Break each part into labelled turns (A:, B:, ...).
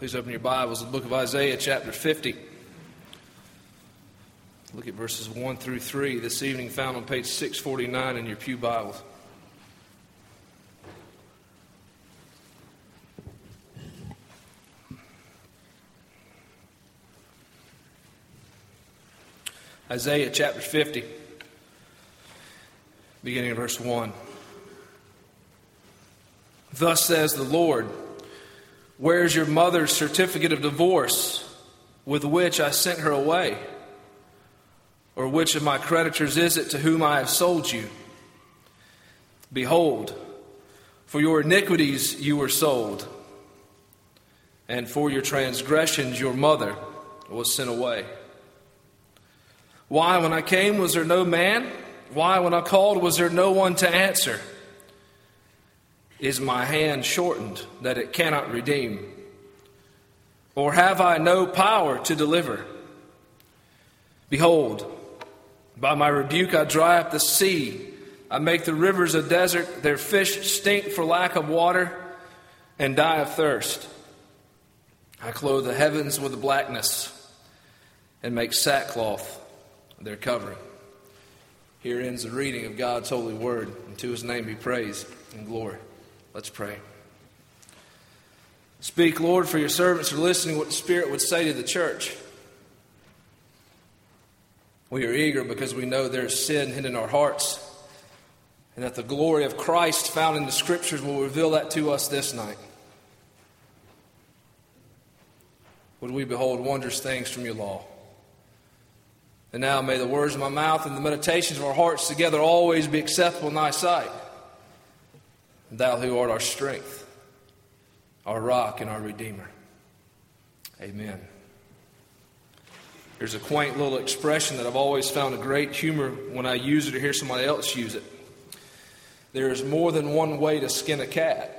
A: Please open your Bibles to the book of Isaiah, chapter 50. Look at verses 1 through 3 this evening, found on page 649 in your pew Bibles. Isaiah chapter 50, beginning of verse 1. Thus says the Lord, where is your mother's certificate of divorce, with which I sent her away? Or which of my creditors is it to whom I have sold you? Behold, for your iniquities you were sold, and for your transgressions your mother was sent away. Why, when I came, was there no man? Why, when I called, was there no one to answer? Is my hand shortened that it cannot redeem? Or have I no power to deliver? Behold, by my rebuke I dry up the sea. I make the rivers a desert. Their fish stink for lack of water and die of thirst. I clothe the heavens with blackness and make sackcloth their covering. Here ends the reading of God's holy word, and to his name be praise and glory. Let's pray. Speak, Lord, for your servants are listening what the Spirit would say to the church. We are eager because we know there is sin hidden in our hearts, and that the glory of Christ found in the Scriptures will reveal that to us this night. Would we behold wondrous things from your law? And now may the words of my mouth and the meditations of our hearts together always be acceptable in thy sight. Thou who art our strength, our rock and our Redeemer. Amen. There's a quaint little expression that I've always found a great humor when I use it or hear somebody else use it. There is more than one way to skin a cat.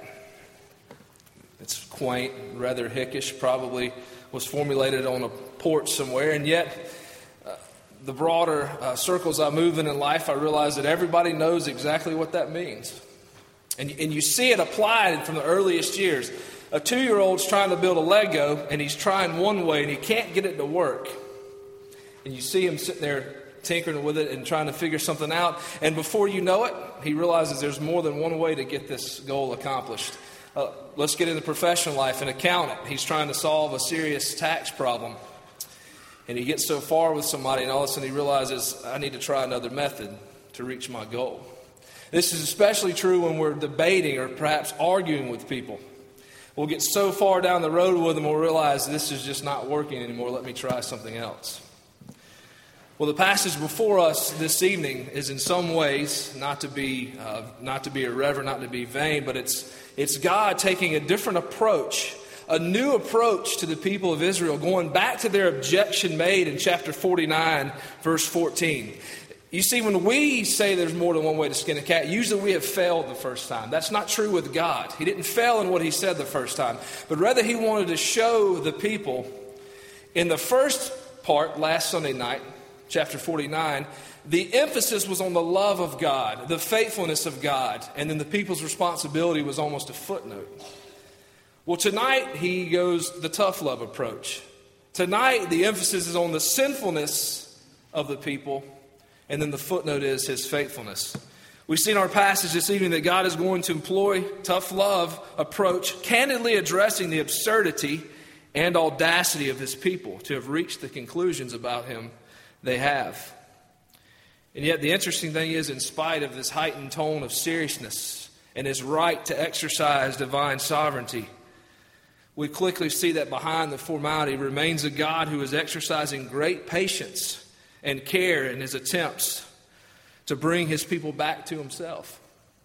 A: It's quaint, rather hickish, probably was formulated on a porch somewhere, and yet the broader circles I move in life, I realize that everybody knows exactly what that means. And you see it applied from the earliest years. A 2-year-old's trying to build a Lego, and he's trying one way, and he can't get it to work. And you see him sitting there tinkering with it and trying to figure something out. And before you know it, he realizes there's more than one way to get this goal accomplished. Let's get into professional life. An accountant, he's trying to solve a serious tax problem. And he gets so far with somebody, and all of a sudden he realizes, I need to try another method to reach my goal. This is especially true when we're debating or perhaps arguing with people. We'll get so far down the road with them, we'll realize this is just not working anymore. Let me try something else. Well, the passage before us this evening is in some ways, not to be irreverent, not to be vain, but it's God taking a different approach, a new approach to the people of Israel, going back to their objection made in chapter 49, verse 14. You see, when we say there's more than one way to skin a cat, usually we have failed the first time. That's not true with God. He didn't fail in what he said the first time, but rather he wanted to show the people in the first part, last Sunday night, chapter 49, the emphasis was on the love of God, the faithfulness of God, and then the people's responsibility was almost a footnote. Well, tonight he goes the tough love approach. Tonight the emphasis is on the sinfulness of the people, and then the footnote is his faithfulness. We see in our passage this evening that God is going to employ tough love approach, candidly addressing the absurdity and audacity of his people to have reached the conclusions about him they have. And yet the interesting thing is, in spite of this heightened tone of seriousness and his right to exercise divine sovereignty, we quickly see that behind the formality remains a God who is exercising great patience and care in his attempts to bring his people back to himself.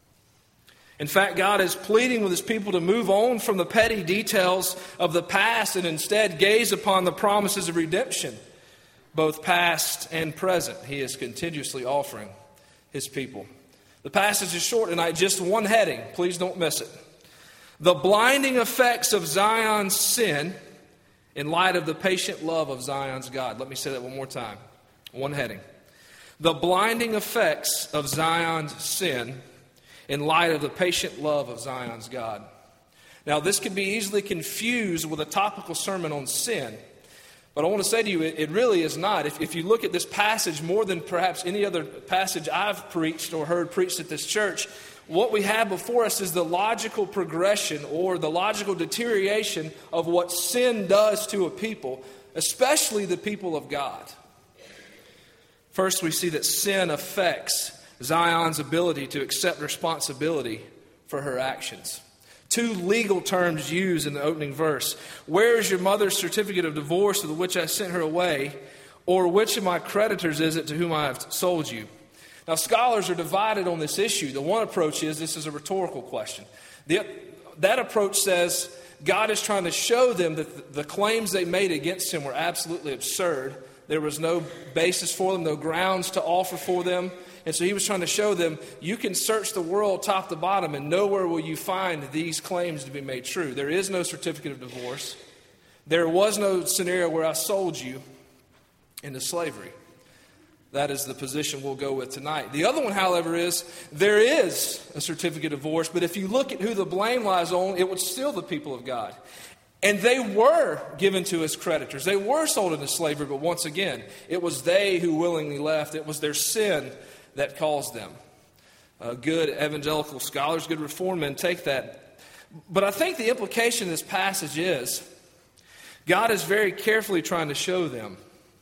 A: In fact, God is pleading with his people to move on from the petty details of the past and instead gaze upon the promises of redemption, both past and present. He is continuously offering his people. The passage is short tonight, just one heading. Please don't miss it. The blinding effects of Zion's sin in light of the patient love of Zion's God. Let me say that one more time. One heading. The blinding effects of Zion's sin in light of the patient love of Zion's God. Now, this could be easily confused with a topical sermon on sin. But I want to say to you, it really is not. If you look at this passage more than perhaps any other passage I've preached or heard preached at this church, what we have before us is the logical progression or the logical deterioration of what sin does to a people, especially the people of God. First, we see that sin affects Zion's ability to accept responsibility for her actions. Two legal terms used in the opening verse. Where is your mother's certificate of divorce with which I sent her away? Or which of my creditors is it to whom I have sold you? Now, scholars are divided on this issue. The one approach is this is a rhetorical question. That approach says God is trying to show them that the claims they made against him were absolutely absurd. There was no basis for them, no grounds to offer for them. And so he was trying to show them, you can search the world top to bottom and nowhere will you find these claims to be made true. There is no certificate of divorce. There was no scenario where I sold you into slavery. That is the position we'll go with tonight. The other one, however, is there is a certificate of divorce, but if you look at who the blame lies on, it was still the people of God. And they were given to his creditors. They were sold into slavery, but once again, it was they who willingly left. It was their sin that caused them. Good evangelical scholars, good reform men take that. But I think the implication of this passage is God is very carefully trying to show them,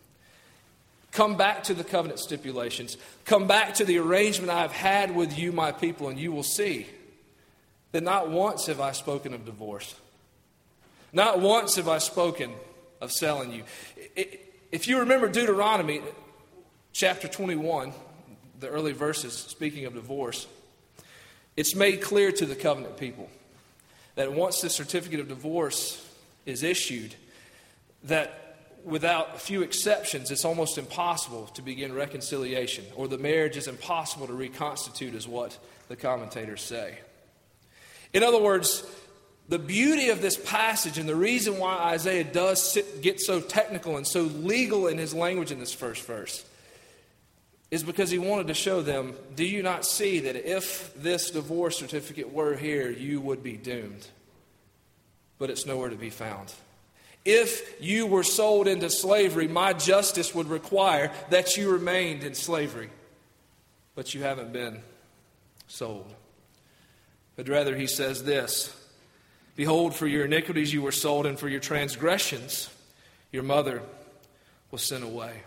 A: come back to the covenant stipulations. Come back to the arrangement I have had with you, my people, and you will see that not once have I spoken of divorce. Not once have I spoken of selling you. If you remember Deuteronomy chapter 21, the early verses speaking of divorce, it's made clear to the covenant people that once the certificate of divorce is issued, that without a few exceptions, it's almost impossible to begin reconciliation, or the marriage is impossible to reconstitute, is what the commentators say. In other words, the beauty of this passage and the reason why Isaiah does get so technical and so legal in his language in this first verse is because he wanted to show them, do you not see that if this divorce certificate were here, you would be doomed? But it's nowhere to be found. If you were sold into slavery, my justice would require that you remained in slavery. But you haven't been sold. But rather he says this, behold, for your iniquities you were sold, and for your transgressions your mother was sent away.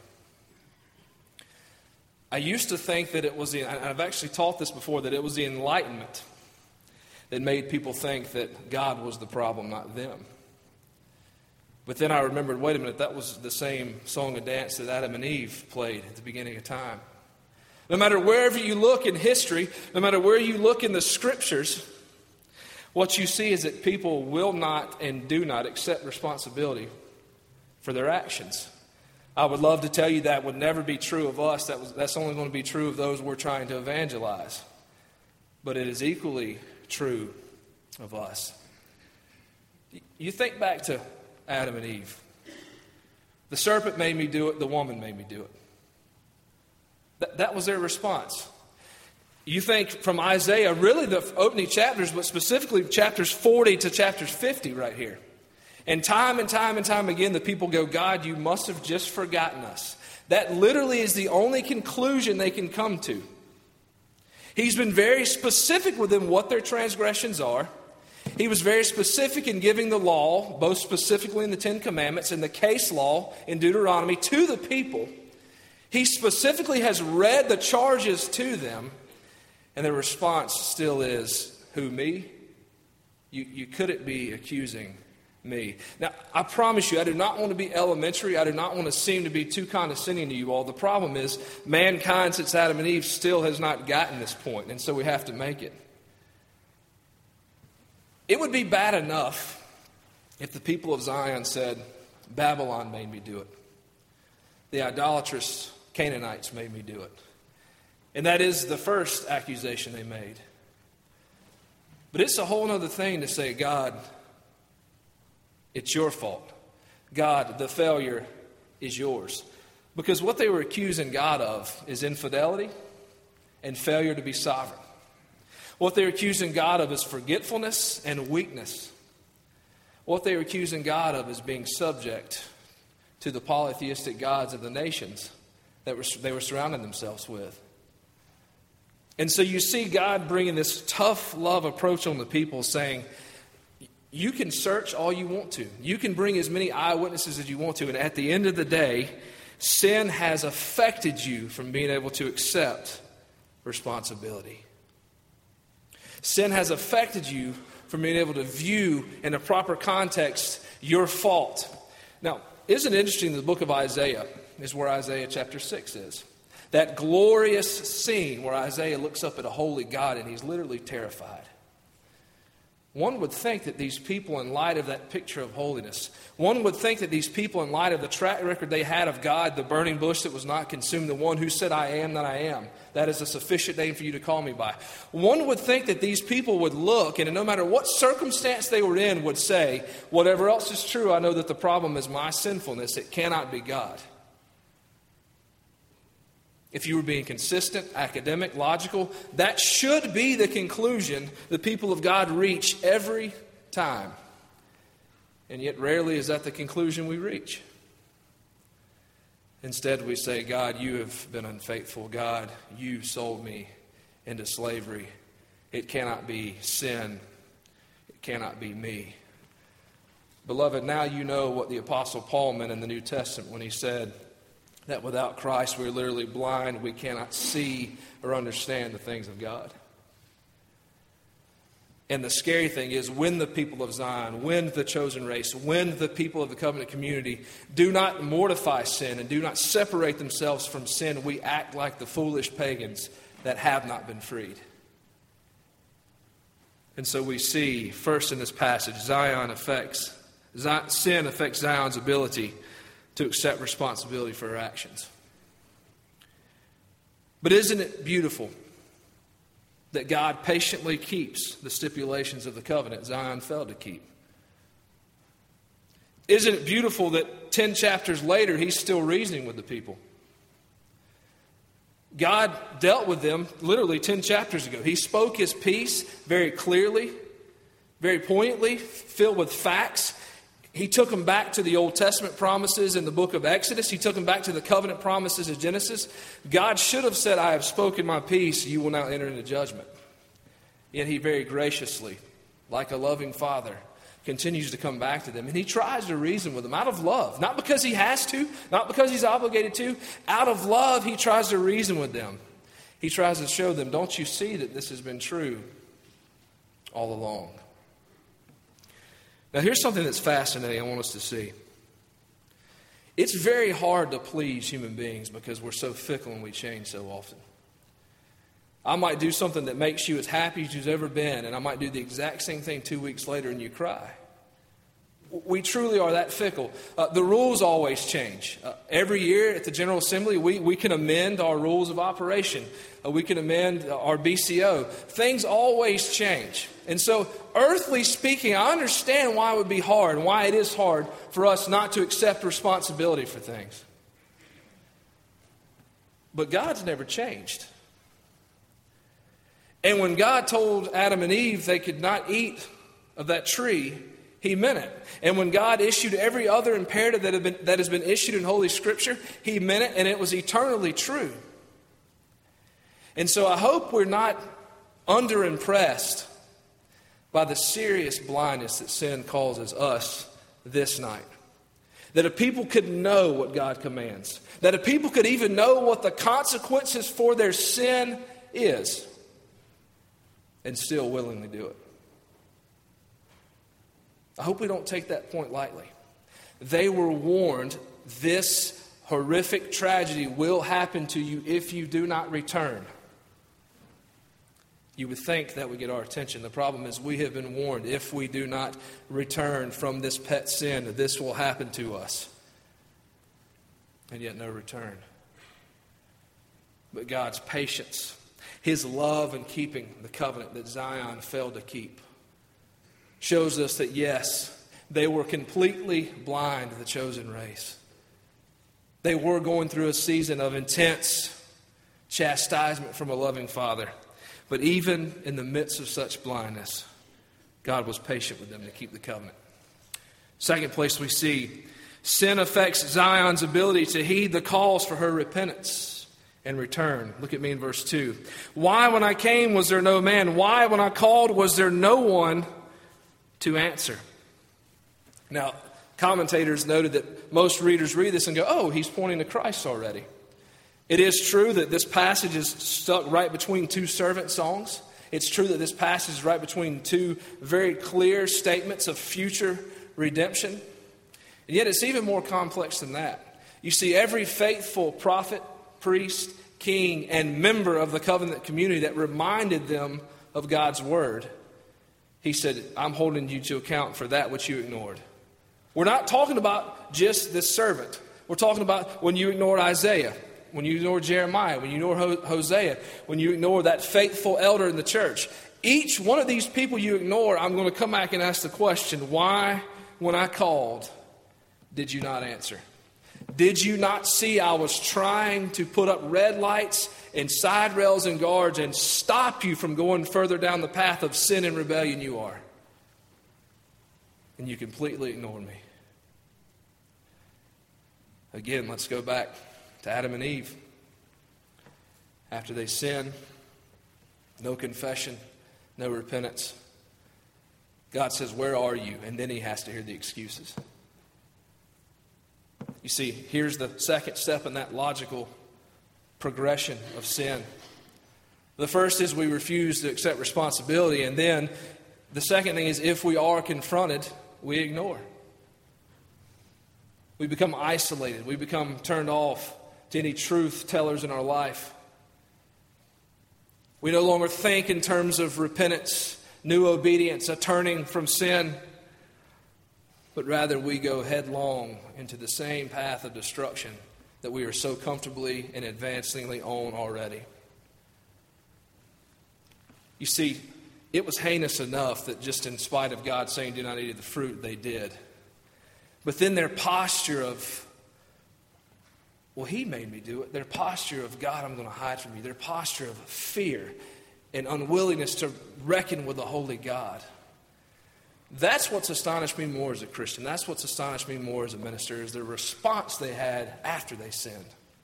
A: I used to think that it was I've actually taught this before, that it was the Enlightenment that made people think that God was the problem, not them. But then I remembered, wait a minute, that was the same song and dance that Adam and Eve played at the beginning of time. No matter wherever you look in history, no matter where you look in the scriptures, what you see is that people will not and do not accept responsibility for their actions. I would love to tell you that would never be true of us. That's only going to be true of those we're trying to evangelize. But it is equally true of us. You think back to Adam and Eve. The serpent made me do it. The woman made me do it. That was their response. You think from Isaiah, really the opening chapters, but specifically chapters 40 to chapters 50 right here. And time again, the people go, God, you must have just forgotten us. That literally is the only conclusion they can come to. He's been very specific with them what their transgressions are. He was very specific in giving the law, both specifically in the Ten Commandments and the case law in Deuteronomy, to the people. He specifically has read the charges to them, and their response still is, who, me? You couldn't be accusing me. Now, I promise you, I do not want to be elementary. I do not want to seem to be too condescending to you all. The problem is, mankind since Adam and Eve still has not gotten this point, and so we have to make it. It would be bad enough if the people of Zion said, Babylon made me do it. The idolatrous Canaanites made me do it. And that is the first accusation they made. But it's a whole other thing to say, God, it's your fault. God, the failure is yours. Because what they were accusing God of is infidelity and failure to be sovereign. What they're accusing God of is forgetfulness and weakness. What they were accusing God of is being subject to the polytheistic gods of the nations that they were surrounding themselves with. And so you see God bringing this tough love approach on the people, saying, you can search all you want to. You can bring as many eyewitnesses as you want to. And at the end of the day, sin has affected you from being able to accept responsibility. Sin has affected you from being able to view in a proper context your fault. Now, isn't it interesting, the book of Isaiah is where Isaiah chapter 6 is. That glorious scene where Isaiah looks up at a holy God and he's literally terrified. One would think that these people, in light of that picture of holiness, one would think that these people, in light of the track record they had of God, the burning bush that was not consumed, the one who said, I am that I am, that is a sufficient name for you to call me by. One would think that these people would look, and no matter what circumstance they were in, would say, whatever else is true, I know that the problem is my sinfulness. It cannot be God. If you were being consistent, academic, logical, that should be the conclusion the people of God reach every time. And yet rarely is that the conclusion we reach. Instead, we say, God, you have been unfaithful. God, you sold me into slavery. It cannot be sin. It cannot be me. Beloved, now you know what the Apostle Paul meant in the New Testament when he said that without Christ we're literally blind. We cannot see or understand the things of God. And the scary thing is, when the people of Zion, when the chosen race, when the people of the covenant community do not mortify sin and do not separate themselves from sin, we act like the foolish pagans that have not been freed. And so we see, first in this passage, sin affects Zion's ability to accept responsibility for her actions. But isn't it beautiful that God patiently keeps the stipulations of the covenant Zion failed to keep? Isn't it beautiful that 10 chapters later He's still reasoning with the people? God dealt with them literally 10 chapters ago. He spoke His peace very clearly, very poignantly, filled with facts. He took them back to the Old Testament promises in the book of Exodus. He took them back to the covenant promises of Genesis. God should have said, I have spoken my peace, you will now enter into judgment. Yet He very graciously, like a loving father, continues to come back to them. And He tries to reason with them out of love. Not because He has to, not because He's obligated to. Out of love, He tries to reason with them. He tries to show them, don't you see that this has been true all along? Now, here's something that's fascinating I want us to see. It's very hard to please human beings because we're so fickle and we change so often. I might do something that makes you as happy as you've ever been, and I might do the exact same thing 2 weeks later and you cry. We truly are that fickle. The rules always change. Every year at the General Assembly, we can amend our rules of operation. We can amend our BCO. Things always change. And so, earthly speaking, I understand why it would be hard and why it is hard for us not to accept responsibility for things. But God's never changed. And when God told Adam and Eve they could not eat of that tree, He meant it. And when God issued every other imperative that has been issued in Holy Scripture, He meant it, and it was eternally true. And so I hope we're not underimpressed by the serious blindness that sin causes us this night. That a people could know what God commands. That a people could even know what the consequences for their sin is, and still willingly do it. I hope we don't take that point lightly. They were warned, this horrific tragedy will happen to you if you do not return. You would think that would get our attention. The problem is we have been warned, if we do not return from this pet sin, this will happen to us. And yet no return. But God's patience, His love in keeping the covenant that Zion failed to keep, shows us that yes, they were completely blind to the chosen race. They were going through a season of intense chastisement from a loving Father. But even in the midst of such blindness, God was patient with them to keep the covenant. Second place we see, sin affects Zion's ability to heed the calls for her repentance and return. Look at me in verse 2. Why when I came was there no man? Why when I called was there no one to answer? Now, commentators noted that most readers read this and go, oh, he's pointing to Christ already. It is true that this passage is stuck right between two servant songs. It's true that this passage is right between two very clear statements of future redemption. And yet it's even more complex than that. You see, every faithful prophet, priest, king, and member of the covenant community that reminded them of God's word, he said, I'm holding you to account for that which you ignored. We're not talking about just this servant. We're talking about when you ignored Isaiah, when you ignored Jeremiah, when you ignored Hosea, when you ignore that faithful elder in the church. Each one of these people you ignore, I'm going to come back and ask the question, why, when I called, did you not answer? Did you not see I was trying to put up red lights and side rails and guards and stop you from going further down the path of sin and rebellion you are? And you completely ignored me. Again, let's go back to Adam and Eve. After they sin, no confession, no repentance. God says, where are you? And then he has to hear the excuses. You see, here's the second step in that logical progression of sin. The first is we refuse to accept responsibility. And then the second thing is if we are confronted, we ignore. We become isolated. We become turned off to any truth tellers in our life. We no longer think in terms of repentance, new obedience, a turning from sin, but rather we go headlong into the same path of destruction that we are so comfortably and advancingly on already. You see, it was heinous enough that just in spite of God saying, do not eat of the fruit, they did. But then their posture of, well, he made me do it. Their posture of, God, I'm going to hide from you. Their posture of fear and unwillingness to reckon with the holy God. That's what's astonished me more as a Christian. That's what's astonished me more as a minister, is the response they had after they sinned.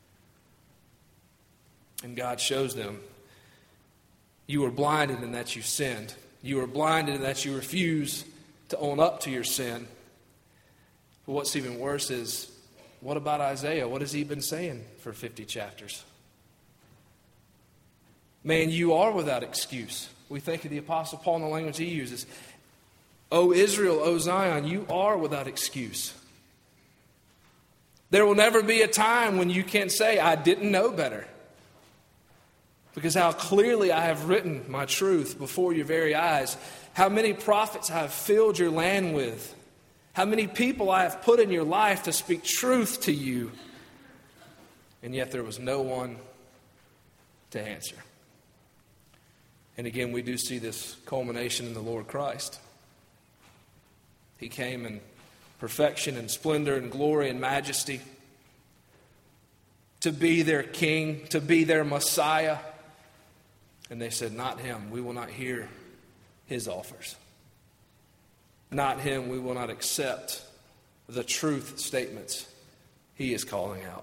A: And God shows them, you were blinded in that you sinned. You were blinded in that you refuse to own up to your sin. But what's even worse is, what about Isaiah? What has he been saying for 50 chapters? Man, you are without excuse. We think of the Apostle Paul in the language he uses. O Israel, O Zion, you are without excuse. There will never be a time when you can say, I didn't know better. Because how clearly I have written my truth before your very eyes. How many prophets I have filled your land with. How many people I have put in your life to speak truth to you. And yet there was no one to answer. And again, we do see this culmination in the Lord Christ. He came in perfection and splendor and glory and majesty to be their king, to be their Messiah. And they said, not him. We will not hear his offers. Not him. We will not accept the truth statements he is calling out.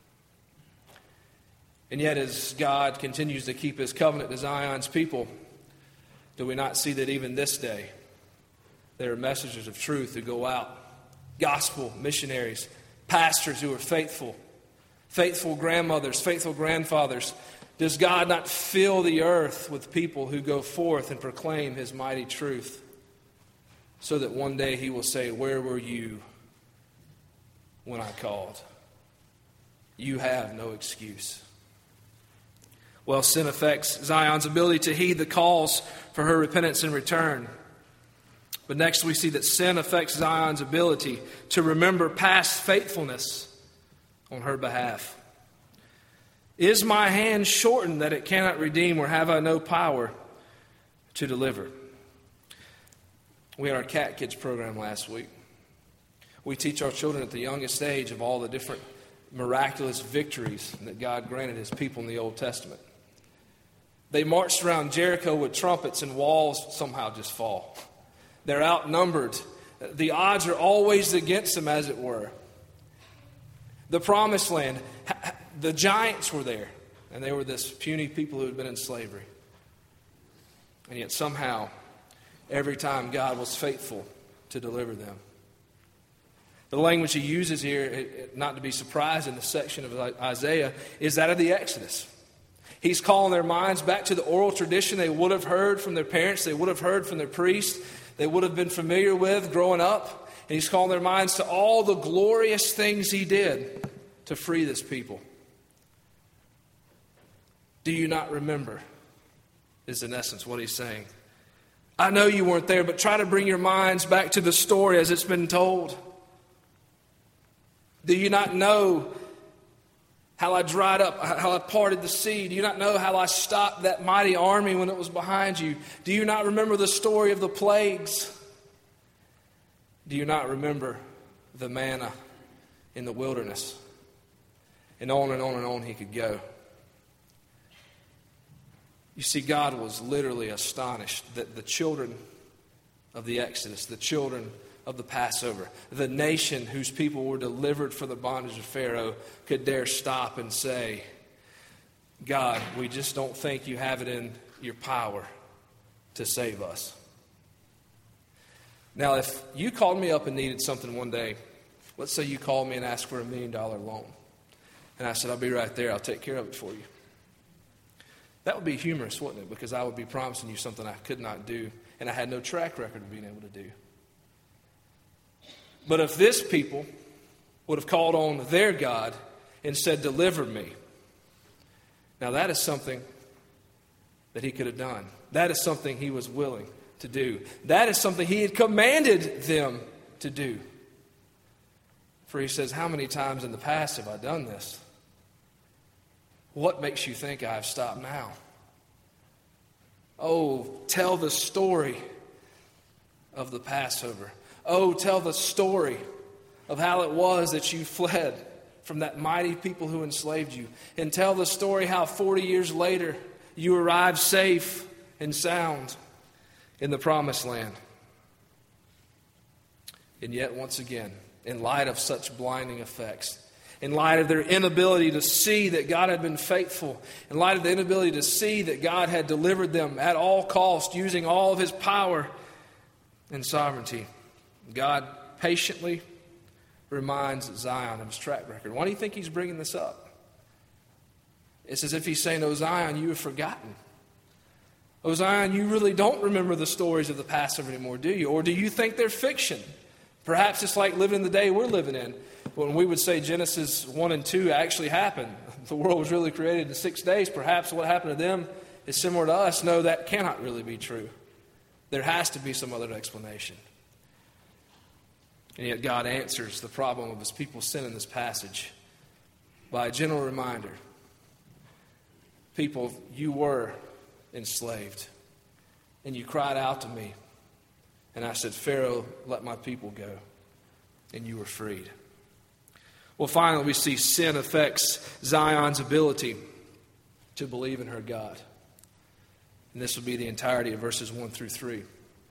A: And yet as God continues to keep his covenant to Zion's people, do we not see that even this day there are messengers of truth who go out, gospel missionaries, pastors who are faithful, faithful grandmothers, faithful grandfathers. Does God not fill the earth with people who go forth and proclaim his mighty truth so that one day he will say, where were you when I called? You have no excuse. Well, sin affects Zion's ability to heed the calls for her repentance and return. But next we see that sin affects Zion's ability to remember past faithfulness on her behalf. Is my hand shortened that it cannot redeem, or have I no power to deliver? We had our Cat Kids program last week. We teach our children at the youngest age of all the different miraculous victories that God granted his people in the Old Testament. They marched around Jericho with trumpets and walls somehow just fall. They're outnumbered. The odds are always against them, as it were. The promised land, the giants were there, and they were this puny people who had been in slavery. And yet somehow, every time God was faithful to deliver them. The language he uses here, not to be surprised in the section of Isaiah, is that of the Exodus. He's calling their minds back to the oral tradition they would have heard from their parents, they would have heard from their priests, they would have been familiar with growing up. And he's calling their minds to all the glorious things he did to free this people. Do you not remember? Is in essence what he's saying. I know you weren't there, but try to bring your minds back to the story as it's been told. Do you not know how I dried up, how I parted the sea? Do you not know how I stopped that mighty army when it was behind you? Do you not remember the story of the plagues? Do you not remember the manna in the wilderness? And on and on and on he could go. You see, God was literally astonished that the children of the Exodus, the children of the Passover, the nation whose people were delivered from the bondage of Pharaoh, could dare stop and say, God, we just don't think you have it in your power to save us. Now, if you called me up and needed something one day, let's say you called me and asked for $1 million loan, and I said, I'll be right there, I'll take care of it for you. That would be humorous, wouldn't it? Because I would be promising you something I could not do, and I had no track record of being able to do. But if this people would have called on their God and said, deliver me, now that is something that he could have done. That is something he was willing to do. That is something he had commanded them to do. For he says, how many times in the past have I done this? What makes you think I've stopped now? Oh, tell the story of the Passover. Oh, tell the story of how it was that you fled from that mighty people who enslaved you. And tell the story how 40 years later you arrived safe and sound in the promised land. And yet, once again, in light of such blinding effects, in light of their inability to see that God had been faithful, in light of the inability to see that God had delivered them at all costs, using all of his power and sovereignty, God patiently reminds Zion of his track record. Why do you think he's bringing this up? It's as if he's saying, oh, Zion, you have forgotten. Oh, Zion, you really don't remember the stories of the Passover anymore, do you? Or do you think they're fiction? Perhaps it's like living in the day we're living in. When we would say Genesis 1 and 2 actually happened, the world was really created in 6 days, perhaps what happened to them is similar to us. No, that cannot really be true. There has to be some other explanation. And yet God answers the problem of his people's sin in this passage by a gentle reminder. People, you were enslaved, and you cried out to me, and I said, Pharaoh, let my people go, and you were freed. Well, finally, we see sin affects Zion's ability to believe in her God. And this will be the entirety of verses 1 through 3.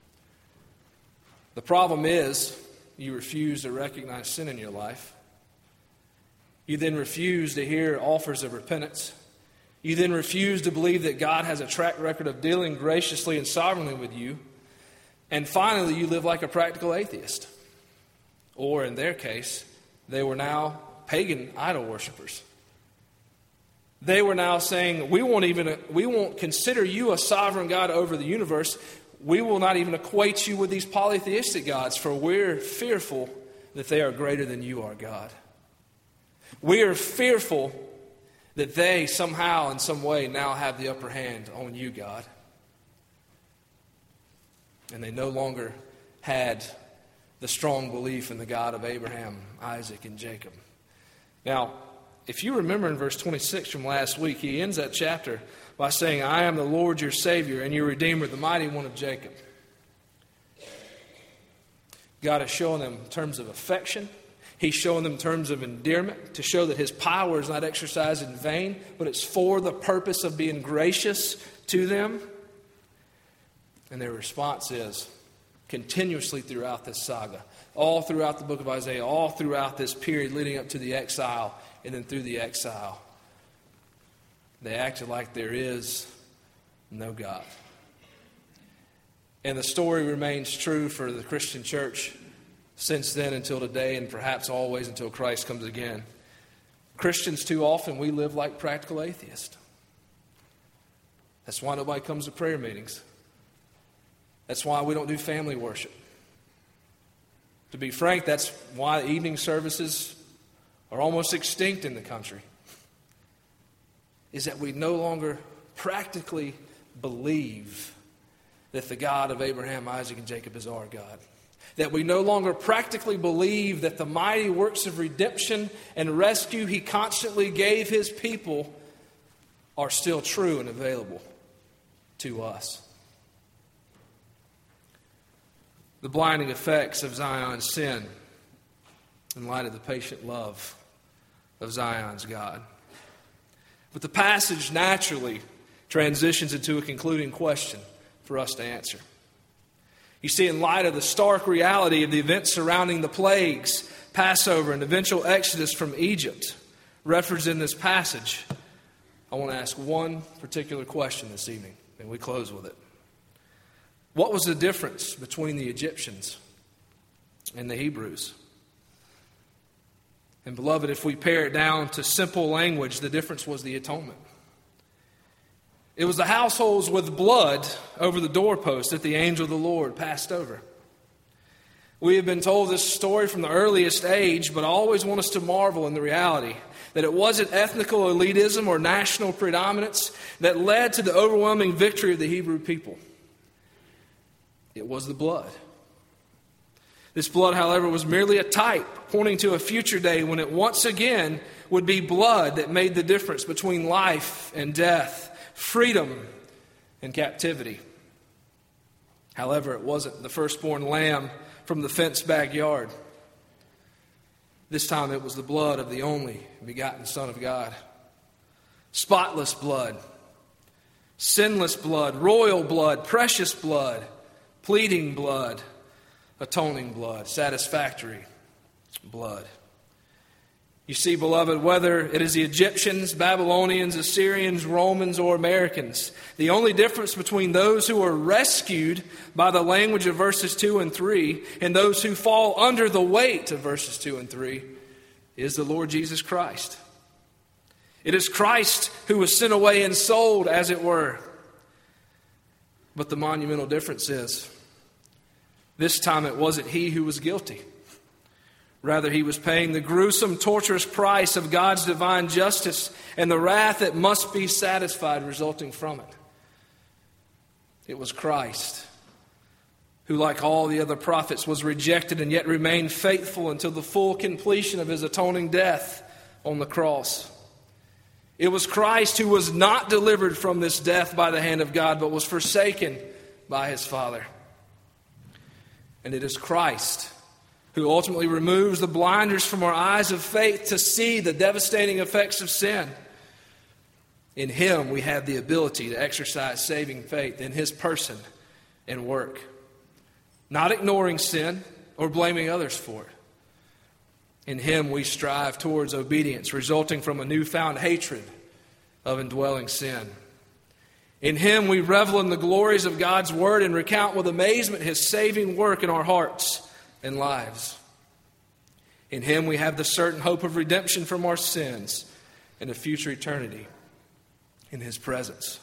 A: The problem is, you refuse to recognize sin in your life. You then refuse to hear offers of repentance. You then refuse to believe that God has a track record of dealing graciously and sovereignly with you. And finally, you live like a practical atheist. Or in their case, they were now pagan idol worshipers. They were now saying, we won't consider you a sovereign God over the universe. We will not even equate you with these polytheistic gods, for we're fearful that they are greater than you are, God. We are fearful that they somehow, in some way, now have the upper hand on you, God. And they no longer had the strong belief in the God of Abraham, Isaac, and Jacob. Now, if you remember in verse 26 from last week, he ends that chapter by saying, I am the Lord your Savior and your Redeemer, the mighty one of Jacob. God is showing them terms of affection. He's showing them terms of endearment to show that his power is not exercised in vain, but it's for the purpose of being gracious to them. And their response is, continuously throughout this saga, all throughout the book of Isaiah, all throughout this period leading up to the exile and then through the exile. They acted like there is no God. And the story remains true for the Christian church since then until today, and perhaps always until Christ comes again. Christians, too often, we live like practical atheists. That's why nobody comes to prayer meetings. That's why we don't do family worship. To be frank, that's why evening services are almost extinct in the country. Is that we no longer practically believe that the God of Abraham, Isaac, and Jacob is our God. That we no longer practically believe that the mighty works of redemption and rescue He constantly gave His people are still true and available to us. The blinding effects of Zion's sin in light of the patient love of Zion's God. But the passage naturally transitions into a concluding question for us to answer. You see, in light of the stark reality of the events surrounding the plagues, Passover, and eventual exodus from Egypt, referenced in this passage, I want to ask one particular question this evening, and we close with it. What was the difference between the Egyptians and the Hebrews? And beloved, if we pare it down to simple language, the difference was the atonement. It was the households with blood over the doorpost that the angel of the Lord passed over. We have been told this story from the earliest age, but I always want us to marvel in the reality that it wasn't ethnical elitism or national predominance that led to the overwhelming victory of the Hebrew people. It was the blood. This blood, however, was merely a type pointing to a future day when it once again would be blood that made the difference between life and death, freedom and captivity. However, it wasn't the firstborn lamb from the fenced backyard. This time it was the blood of the only begotten Son of God. Spotless blood, sinless blood, royal blood, precious blood, pleading blood, atoning blood, satisfactory blood. You see, beloved, whether it is the Egyptians, Babylonians, Assyrians, Romans, or Americans, the only difference between those who are rescued by the language of verses 2 and 3 and those who fall under the weight of verses 2 and 3 is the Lord Jesus Christ. It is Christ who was sent away and sold, as it were. But the monumental difference is, this time it wasn't He who was guilty. Rather, He was paying the gruesome, torturous price of God's divine justice and the wrath that must be satisfied resulting from it. It was Christ who, like all the other prophets, was rejected and yet remained faithful until the full completion of His atoning death on the cross. It was Christ who was not delivered from this death by the hand of God, but was forsaken by His Father. And it is Christ who ultimately removes the blinders from our eyes of faith to see the devastating effects of sin. In Him we have the ability to exercise saving faith in His person and work, not ignoring sin or blaming others for it. In Him we strive towards obedience, resulting from a newfound hatred of indwelling sin. In Him we revel in the glories of God's Word and recount with amazement His saving work in our hearts and lives. In Him we have the certain hope of redemption from our sins and a future eternity in His presence.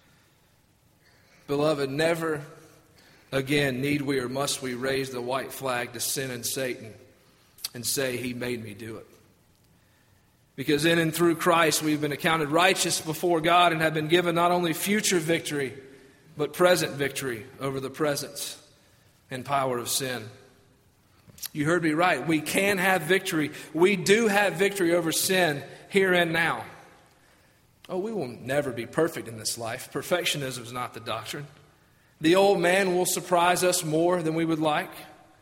A: Beloved, never again need we or must we raise the white flag to sin and Satan and say, He made me do it. Because in and through Christ we've been accounted righteous before God and have been given not only future victory, but present victory over the presence and power of sin. You heard me right. We can have victory. We do have victory over sin here and now. Oh, we will never be perfect in this life. Perfectionism is not the doctrine. The old man will surprise us more than we would like.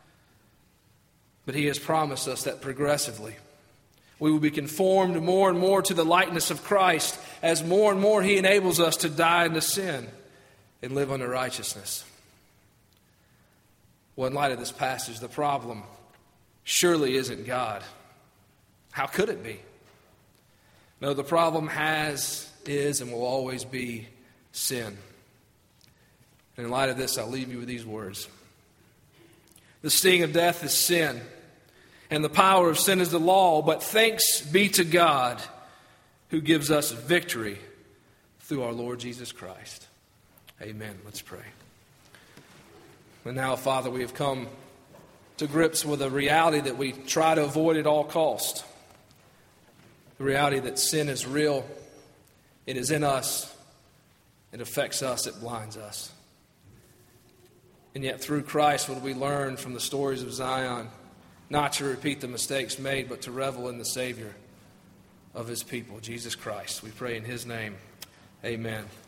A: But He has promised us that progressively we will be conformed more and more to the likeness of Christ as more and more He enables us to die into sin and live under righteousness. Well, in light of this passage, the problem surely isn't God. How could it be? No, the problem is, and will always be sin. And in light of this, I'll leave you with these words. The sting of death is sin, and the power of sin is the law, but thanks be to God who gives us victory through our Lord Jesus Christ. Amen. Let's pray. And now, Father, we have come to grips with a reality that we try to avoid at all cost. The reality that sin is real, it is in us, it affects us, it blinds us. And yet through Christ would we learn from the stories of Zion not to repeat the mistakes made, but to revel in the Savior of His people, Jesus Christ. We pray in His name. Amen.